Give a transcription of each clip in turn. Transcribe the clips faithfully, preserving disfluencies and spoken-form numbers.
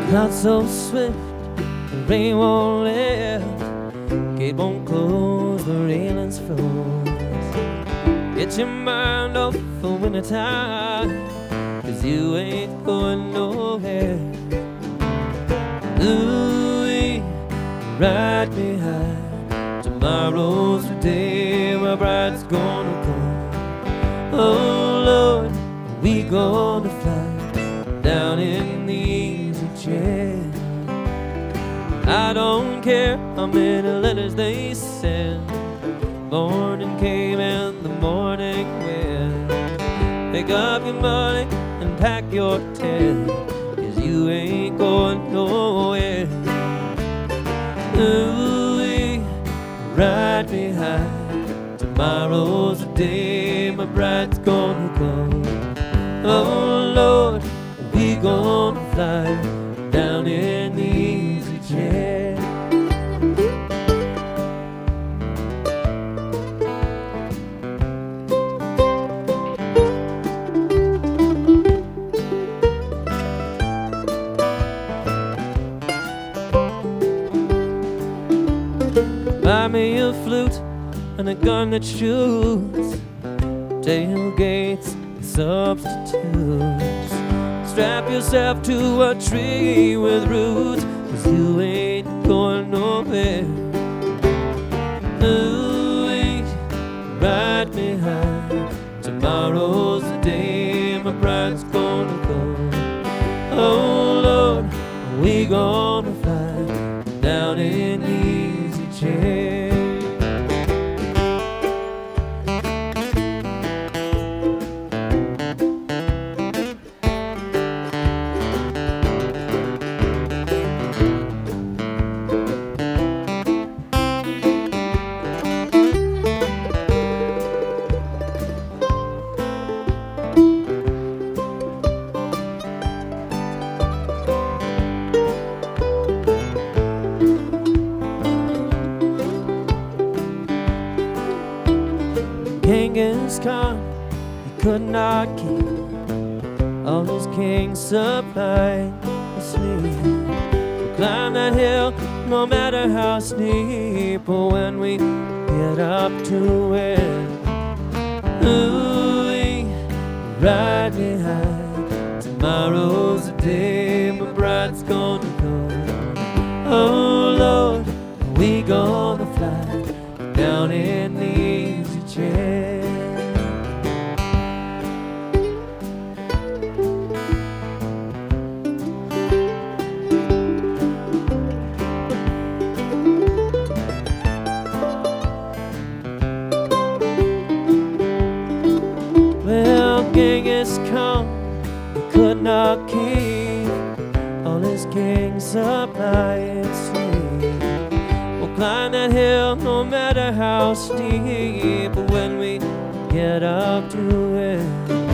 Clouds so swift, the rain won't lift. Gate won't close, the railings froze. Get your mind off for wintertime, 'cause you ain't going nowhere. Ooh, right behind. Tomorrow's the day my bride's gonna come. Oh Lord, we gonna fly down in the easy chair. I don't care how many letters they send. Morning came and the morning went. Pick up your money and pack your tent, 'cause you ain't going nowhere. Ooh, right behind. Tomorrow's the day my bride's gonna come. Oh Lord, we gonna fly down in the easy chair. Buy me a flute and a gun that shoots, tailgates and substitutes. Strap yourself to a tree with roots, 'cause you ain't going nowhere. Ooh, right behind. Tomorrow's the day my bride's gonna come. Oh Lord, we gonna fly down in the easy chair. Genghis Khan, he could not keep all his kings supplied with sleep. We'll climb that hill no matter how steep, or when we get up to it. Ooh, right behind. Tomorrow's the day my bride's gonna come. Oh Lord, we gonna fly down in the easy chair. Well, Genghis Khan, he could not keep all his kings supplied sleep. We'll climb that hill no matter how steep, but when we get up to it,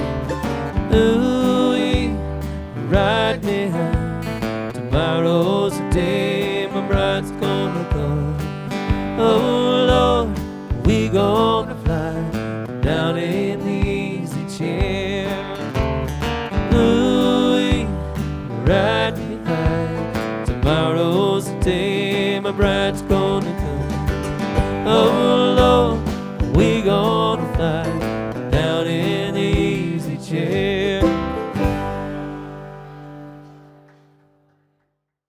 ooh, right behind. Tomorrow's the day my bride's gonna come. Oh Lord, we gonna fly down in the easy chair. Ooh, right behind. Tomorrow's the day my bride's gonna come.